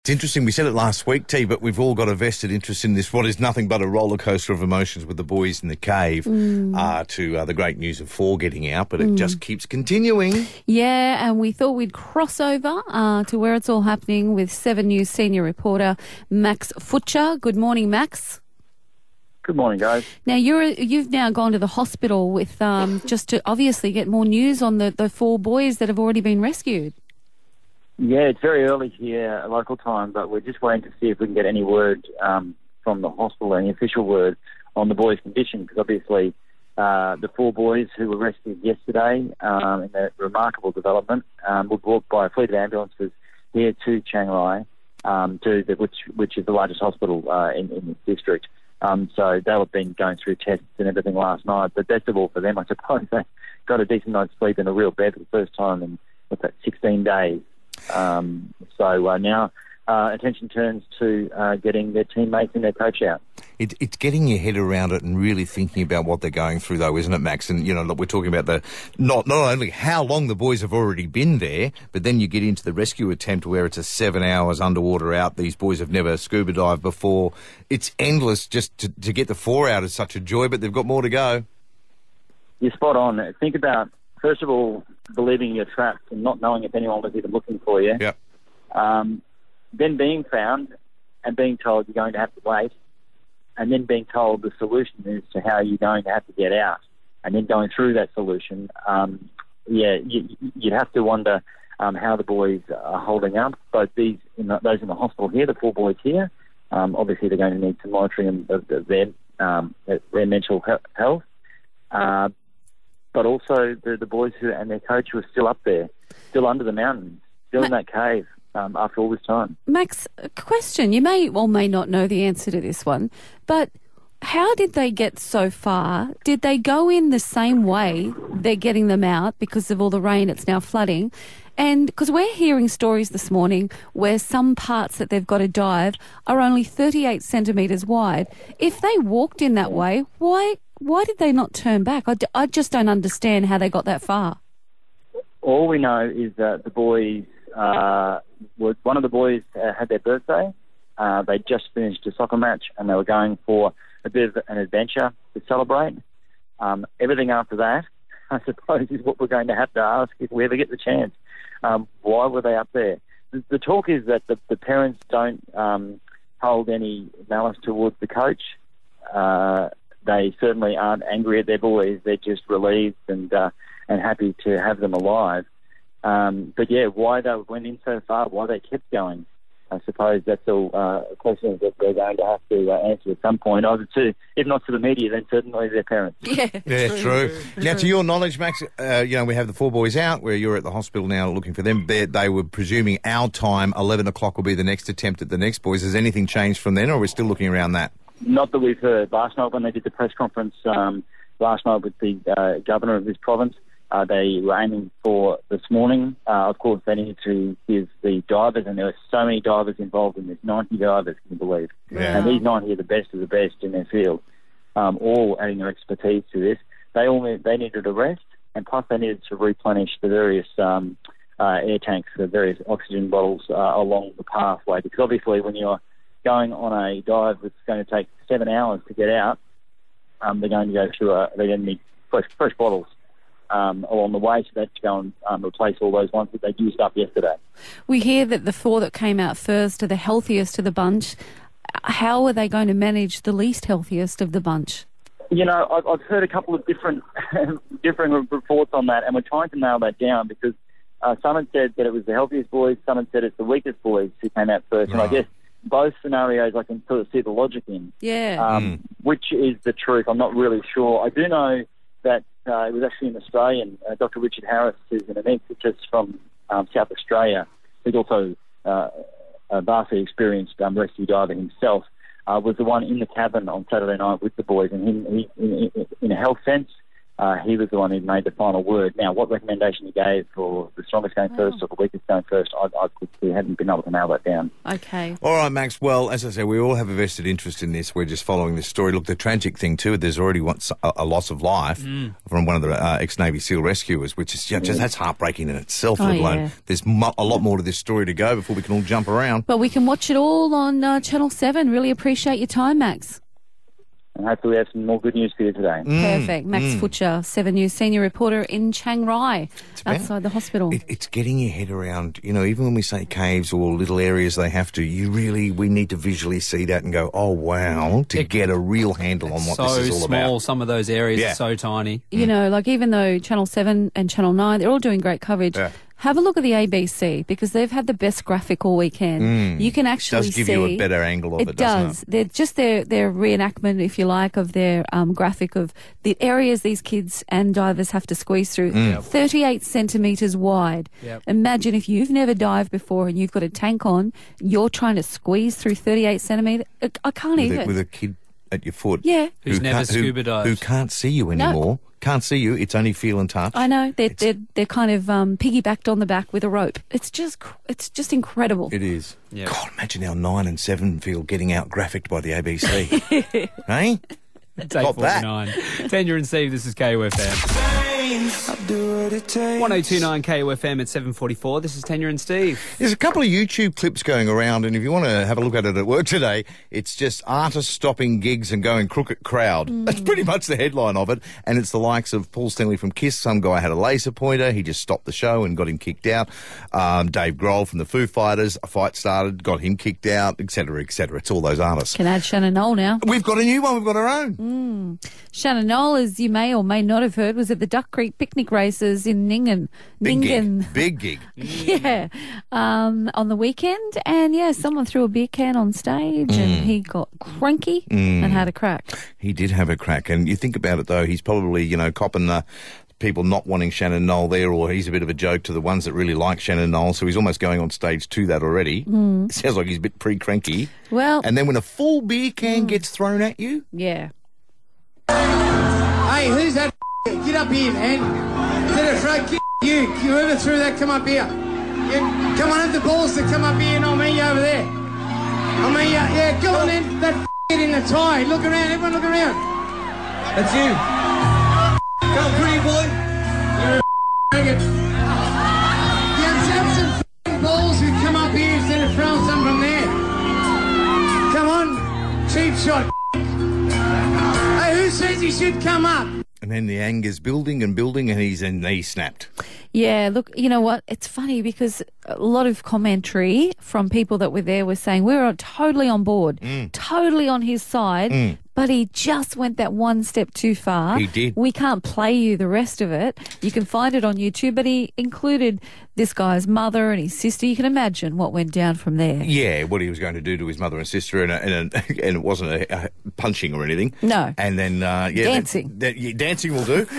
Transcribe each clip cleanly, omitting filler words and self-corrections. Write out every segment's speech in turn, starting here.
It's interesting, we said it last week, T, but we've all got a vested interest in this, what is nothing but a roller coaster of emotions with the boys in the cave, to the great news of 4 getting out, but it just keeps continuing. Yeah, and we thought we'd cross over to where it's all happening with 7 News senior reporter Max Futcher. Good morning, Max. Good morning, guys. Now, you've now gone to the hospital with just to obviously get more news on the 4 boys that have already been rescued. Yeah, it's very early here, local time, but we're just waiting to see if we can get any word from the hospital, any official word on the boys' condition, because obviously the 4 boys who were rescued yesterday in a remarkable development were brought by a fleet of ambulances here to Chiang Rai, which is the largest hospital in this district. So they'll have been going through tests and everything last night, but best of all for them, I suppose, they got a decent night's sleep in a real bed for the first time in, 16 days. So now attention turns to getting their teammates and their coach out. It's getting your head around it and really thinking about what they're going through, though, isn't it, Max? And, you know, we're talking about not only how long the boys have already been there, but then you get into the rescue attempt where it's a 7 hours underwater out. These boys have never scuba dived before. It's endless. Just to get the 4 out is such a joy, but they've got more to go. You're spot on. Think about, first of all, believing you're trapped and not knowing if anyone was even looking for you. Yep. Then being found and being told you're going to have to wait, and then being told the solution is to how you're going to have to get out, and then going through that solution. You'd have to wonder how the boys are holding up. Both those in the hospital here, the 4 boys here, obviously they're going to need some monitoring of their mental health. But also the boys and their coach who are still up there, still under the mountains, still in that cave after all this time. Max, a question. You may or may not know the answer to this one, but how did they get so far? Did they go in the same way they're getting them out because of all the rain, it's now flooding? And because we're hearing stories this morning where some parts that they've got to dive are only 38 centimetres wide. If they walked in that way, why did they not turn back? I just don't understand how they got that far. All we know is that the boys, one of the boys had their birthday. They just finished a soccer match and they were going for a bit of an adventure to celebrate. Everything after that, I suppose, is what we're going to have to ask if we ever get the chance. Why were they up there? The talk is that the parents don't hold any malice towards the coach. They certainly aren't angry at their boys. They're just relieved and happy to have them alive. But yeah, why they went in so far, why they kept going, I suppose that's all questions that they're going to have to answer at some point, either to, if not to the media, then certainly their parents. Yeah, true. Now, to your knowledge, Max, we have the 4 boys out, where you're at the hospital now looking for them. They were presuming our time, 11 o'clock will be the next attempt at the next boys. Has anything changed from then, or are we still looking around that? Not that we've heard. Last night when they did the press conference, last night with the governor of this province, they were aiming for this morning. Of course, they needed to give the divers, and there were so many divers involved in this, 90 divers, can you believe? Yeah. And these 90 are the best of the best in their field, all adding their expertise to this. They needed a rest, and plus they needed to replenish the various air tanks, the various oxygen bottles along the pathway, because obviously when you're going on a dive that's going to take 7 hours to get out, they're going to go through they're going to need fresh bottles along the way, so they have to go and replace all those ones that they used up yesterday. We hear that the 4 that came out first are the healthiest of the bunch. How are they going to manage the least healthiest of the bunch? You know, I've heard a couple of different reports on that, and we're trying to nail that down, because some had said that it was the healthiest boys, some had said it's the weakest boys who came out first, and I guess both scenarios I can sort of see the logic in. Yeah. Which is the truth, I'm not really sure. I do know that it was actually an Australian, Dr. Richard Harris, who's an anaesthetist from South Australia, who's also a vastly experienced rescue diver himself, was the one in the cabin on Saturday night with the boys, and he in a health sense, he was the one who made the final word. Now, what recommendation he gave for the strongest going first or the weakest going first, we hadn't been able to nail that down. Okay. All right, Max. Well, as I say, we all have a vested interest in this. We're just following this story. Look, the tragic thing too, there's already a loss of life from one of the ex-Navy SEAL rescuers, which is just that's heartbreaking in itself. Let alone there's a lot more to this story to go before we can all jump around. Well, we can watch it all on Channel 7. Really appreciate your time, Max. And hopefully we have some more good news for you today. Perfect. Max Futcher, 7 News senior reporter in Chiang Rai, outside the hospital. It's getting your head around, even when we say caves or little areas they have to, we need to visually see that and go, oh, wow, to get a real handle on what this is all about. So small, some of those areas are so tiny. Like even though Channel 7 and Channel 9, they're all doing great coverage. Yeah. Have a look at the ABC because they've had the best graphic all weekend. You can actually see... It does give you a better angle of it, doesn't it? They're just their reenactment, if you like, of their graphic of the areas these kids and divers have to squeeze through. 38 centimetres wide. Yep. Imagine if you've never dived before and you've got a tank on, you're trying to squeeze through 38 centimetres. I can't even. With a kid at your foot. Yeah. Who's never scuba dived. Who can't see you anymore. No. Can't see you. It's only feel and touch. I know. They're kind of piggybacked on the back with a rope. It's just incredible. It is. Yep. God, imagine how 9 and 7 feel getting out graphicked by the ABC. Hey? It's 8:49. Tanya and Steve, this is KUFM. 1029 KUFM at 7:44. This is Tanya and Steve. There's a couple of YouTube clips going around, and if you want to have a look at it at work today, it's just artists stopping gigs and going crooked crowd. That's pretty much the headline of it, and it's the likes of Paul Stanley from Kiss. Some guy had a laser pointer. He just stopped the show and got him kicked out. Dave Grohl from the Foo Fighters, a fight started, got him kicked out, etc., etc. It's all those artists. Can add Shannon Knoll now. We've got a new one. We've got our own. Shannon Knoll, as you may or may not have heard, was at the Duck Creek picnic races in Nyngan. Big gig. Yeah. On the weekend. And, someone threw a beer can on stage and he got cranky and had a crack. He did have a crack. And you think about it, though, he's probably, copping the people not wanting Shannon Knoll there, or he's a bit of a joke to the ones that really like Shannon Knoll, so he's almost going on stage to that already. It sounds like he's a bit pre-cranky. Well... And then when a full beer can gets thrown at you... Yeah. Hey, who's that? Get up here, man. Is that a front? You whoever threw that, come up here. Come on, have the balls to come up here and I'll meet you over there. I'll meet you. Yeah, go on then. That in a tie. Look around, everyone look around. That's you. Go, pretty boy. You're a bring it. Have some balls who come up here instead of throwing some from there. Come on. Cheap shot. Hey, who says he should come up? And then the anger's building and building, and his knee snapped. Yeah, look, you know what? It's funny because a lot of commentary from people that were there were saying we're totally on board, totally on his side, but he just went that one step too far. He did. We can't play you the rest of it. You can find it on YouTube, but he included this guy's mother and his sister. You can imagine what went down from there. Yeah, what he was going to do to his mother and sister, and it wasn't a punching or anything. No. And then, dancing. Dancing will do.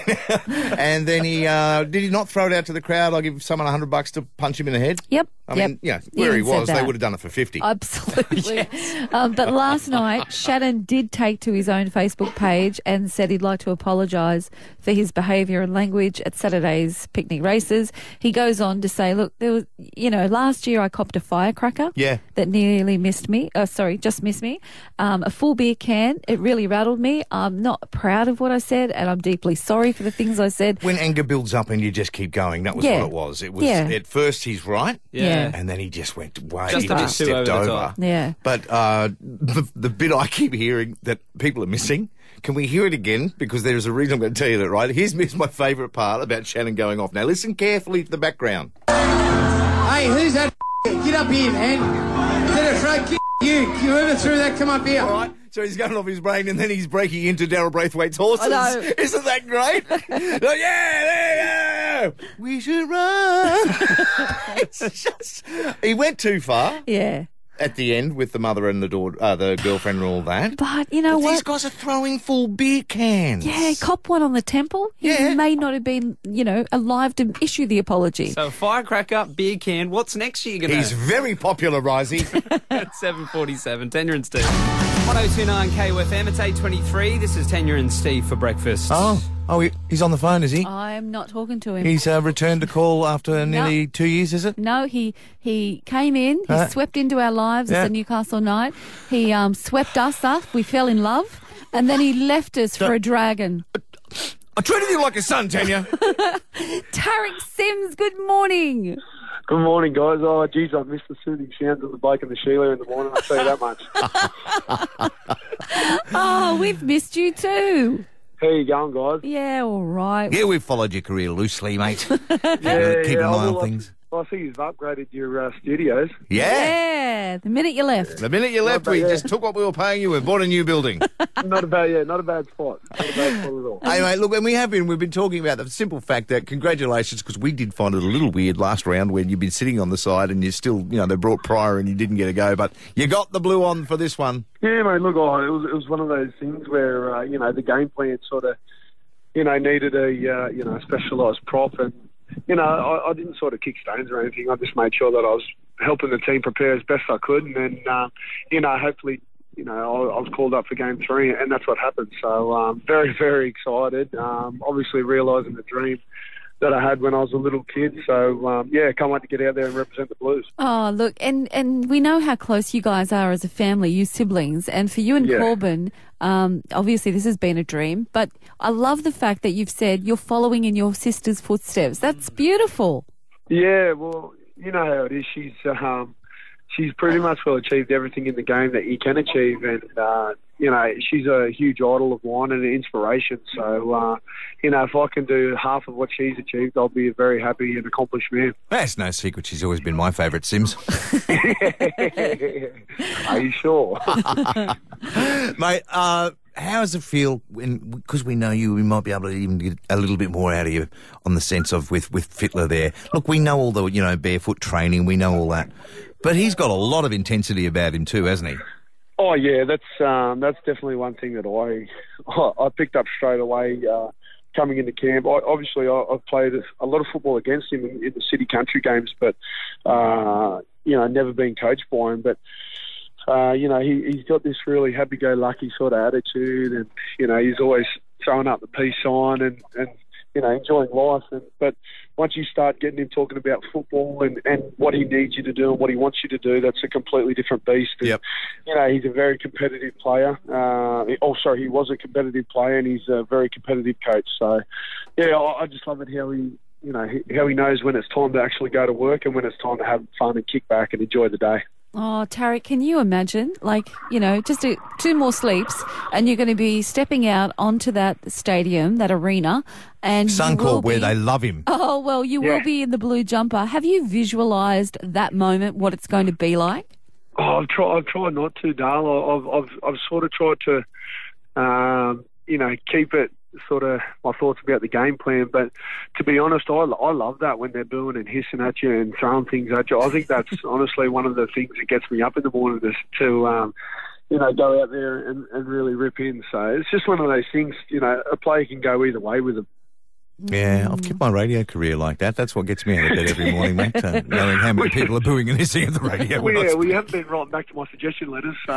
And then he, did he not throw it out to the crowd? I'll give someone $100 to punch him in the head? Yep. I mean, where he was, they would have done it for 50. Absolutely. But last night, Shannon did take to his own Facebook page and said he'd like to apologise for his behaviour and language at Saturday's picnic races. He goes on to say, look, there was, last year I copped a firecracker that nearly just missed me. A full beer can, it really rattled me. I'm not proud of what I said and I'm deeply sorry for the things I said. When anger builds up and you just keep going, that was what it was. It was at first he's right. Yeah. And then he just went way, just he just stepped over. Yeah. But the bit I keep hearing that people are missing, can we hear it again? Because there's a reason I'm going to tell you that, right? Here's my favourite part about Shannon going off. Now listen carefully to the background. Hey, who's that? Get up here, man. Is that a front? You whoever threw that, come up here. All right. So he's going off his brain and then he's breaking into Daryl Braithwaite's horses. I know. Isn't that great? Like, yeah, there you go. We should run. It's just... He went too far. Yeah. At the end with the mother and the daughter, the girlfriend and all that. But you know what? These guys are throwing full beer cans. Yeah, cop one on the temple. He may not have been, alive to issue the apology. So firecracker, beer can. What's next year going to... He's very popular, Risey. At 7:47. Tanya and Steve. 1029 KUFM. It's 8:23. This is Tanya and Steve for breakfast. Oh. Oh, he's on the phone, is he? I'm not talking to him. He's returned a call after nearly 2 years, is it? No, he came in, he swept into our lives as a Newcastle night. He swept us up, we fell in love, and then he left us for a dragon. I treated you like a son, Tanya. Tarek Sims, good morning. Good morning, guys. Oh, geez, I've missed the soothing sounds of the bike and the Sheila in the morning, I'll tell you that much. Oh, we've missed you too. How you going, guys? Yeah, all right. Yeah, we've followed your career loosely, mate. Keep an eye on things. I see you've upgraded your studios. Yeah, the minute you left. The minute you left, we just took what we were paying you and bought a new building. Not a bad spot. Not a bad spot at all. Hey, mate, look, and we've been talking about the simple fact that congratulations, because we did find it a little weird last round when you've been sitting on the side and you're still, they brought Pryor and you didn't get a go, but you got the blue on for this one. Yeah, mate, look, it was one of those things where, the game plan sort of, needed a specialised prop and, I didn't sort of kick stones or anything. I just made sure that I was helping the team prepare as best I could. And then, hopefully, I was called up for game 3 and that's what happened. So, very, very excited. Obviously realising the dream that I had when I was a little kid. So, can't wait to get out there and represent the Blues. Oh, look, and we know how close you guys are as a family, you siblings. And for you and Corbin, obviously this has been a dream, but I love the fact that you've said you're following in your sister's footsteps. That's beautiful. Yeah, well, you know how it is. She's pretty much achieved everything in the game that you can achieve, and she's a huge idol of mine and an inspiration. So, if I can do half of what she's achieved, I'll be a very happy and accomplished man. That's no secret. She's always been my favourite, Sims. Are you sure? Mate, how does it feel because we know you, we might be able to even get a little bit more out of you on the sense of with Fittler there. Look, we know all the, barefoot training, we know all that. But he's got a lot of intensity about him too, hasn't he? Oh yeah, that's definitely one thing that I picked up straight away coming into camp. I've played a lot of football against him in the city country games, but never been coached by him. But he's got this really happy-go-lucky sort of attitude, and he's always throwing up the peace sign and enjoying life. But once you start getting him talking about football and what he needs you to do and what he wants you to do, that's a completely different beast. And, he's a very competitive player. He was a competitive player, and he's a very competitive coach. So, I just love it how he knows when it's time to actually go to work and when it's time to have fun and kick back and enjoy the day. Oh, Tarek, can you imagine, just 2 more sleeps and you're going to be stepping out onto that stadium, that arena, and Suncorp, where they love him. Oh, well, you will be in the blue jumper. Have you visualised that moment, what it's going to be like? Oh, I've tried not to, Dale. I've sort of tried to, keep it sort of my thoughts about the game plan, but to be honest, I love that when they're booing and hissing at you and throwing things at you. I think that's honestly one of the things that gets me up in the morning to go out there and really rip in. So it's just one of those things, a player can go either way with them. Yeah, I've kept my radio career like that. That's what gets me out of bed every morning, mate. Knowing how many people are booing and hissing at the radio. We haven't been writing back to my suggestion letters. So.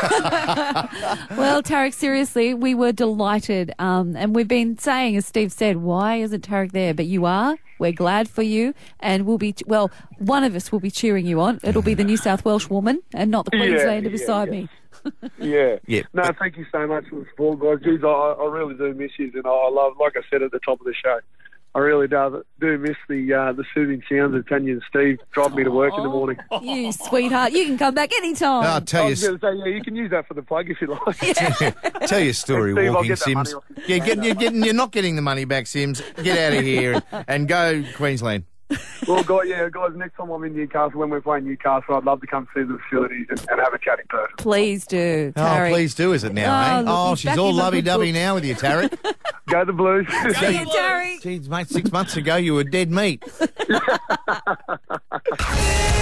Well, Tarek, seriously, we were delighted. And we've been saying, as Steve said, why isn't Tarek there? But you are. We're glad for you. And one of us will be cheering you on. It'll be the New South Welsh woman and not the Queenslander beside me. Yeah. No, thank you so much for the support, guys. Jeez, I really do miss you, and I love, like I said at the top of the show, I really do miss the soothing sounds of Tanya and Steve driving me to work in the morning. You sweetheart, you can come back anytime. I'll tell you. I was going to say, you can use that for the plug if you like. Tell your story, Steve, walking Sims. You're not getting the money back, Sims. Get out of here and go Queensland. Well, guys, next time I'm in Newcastle, when we're playing Newcastle, I'd love to come see the facilities and have a chat in person. Please do, Tarek. Oh, please do, is it now, look, she's all lovey-dovey now with you, Tarek. Go the Blues. Go Tarek. Geez, mate, 6 months ago you were dead meat.